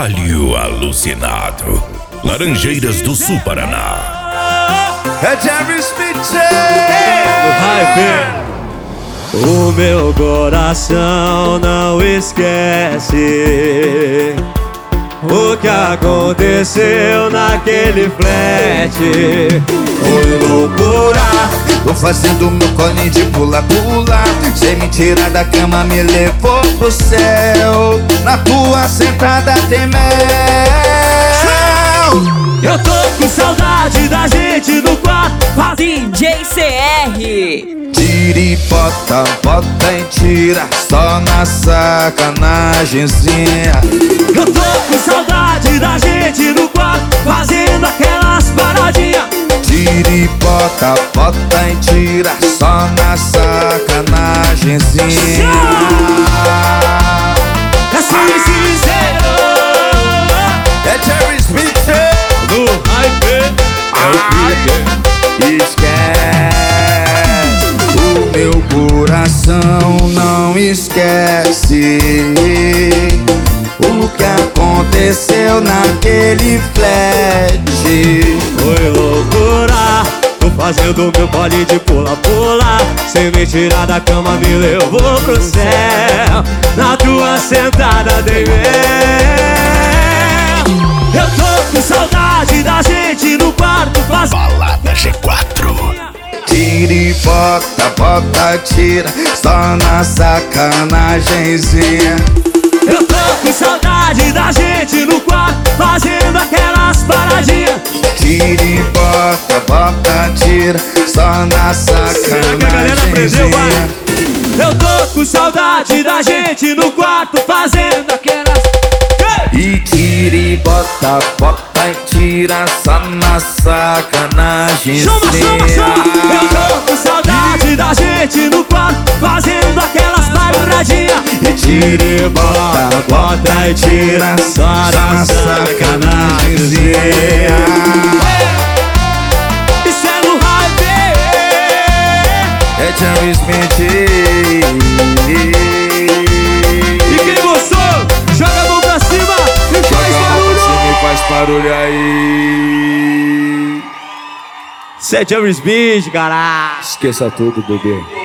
Carvalho alucinado. Laranjeiras do Sul, Paraná. É Jerry Smith. O meu coração não esquece o que aconteceu naquele flat. Foi loucura, tô fazendo meu colinho de pula-pula. Cê me tira da cama, me levou pro céu. Na tua sentada tem mel. Eu tô com saudade da gente no quarto. DJ CR. Tira e bota, bota e tira, só na sacanagemzinha. Eu tô com saudade da gente no quarto, fazendo aquelas paradinhas. Tira e bota, bota e tira, só na sacanagemzinha. É sincero. É Jerry Smith. No hype é o pique. Esquece, o meu coração não esquece o que aconteceu naquele flat. Foi loucura, tô fazendo meu baile de pula-pula. Sem me tirar da cama me levou pro céu. Na tua sentada dei mel. Eu tô com saudade da gente no quarto fazendo Balada G4. Tira e bota, bota, tira, só na sacanagemzinha. Eu tô com saudade da gente no quarto, fazendo aquelas paradinhas. Tira e bota, bota, tira, só na sacanagemzinha. Eu tô com saudade da gente no quarto, fazendo aquelas. E tira e bota, bota e tira, só na sacanagemzinha. Eu tô com saudade da gente no quarto, fazendo aquelas paradinhas. E tira e bota, bota e tira, só na sacanagemzinha. Isso é no hype. É Jerry Smith. E quem gostou, joga a mão pra cima e faz barulho. Faz barulho aí. Isso é Jerry Smith, cara. Esqueça tudo, bebê.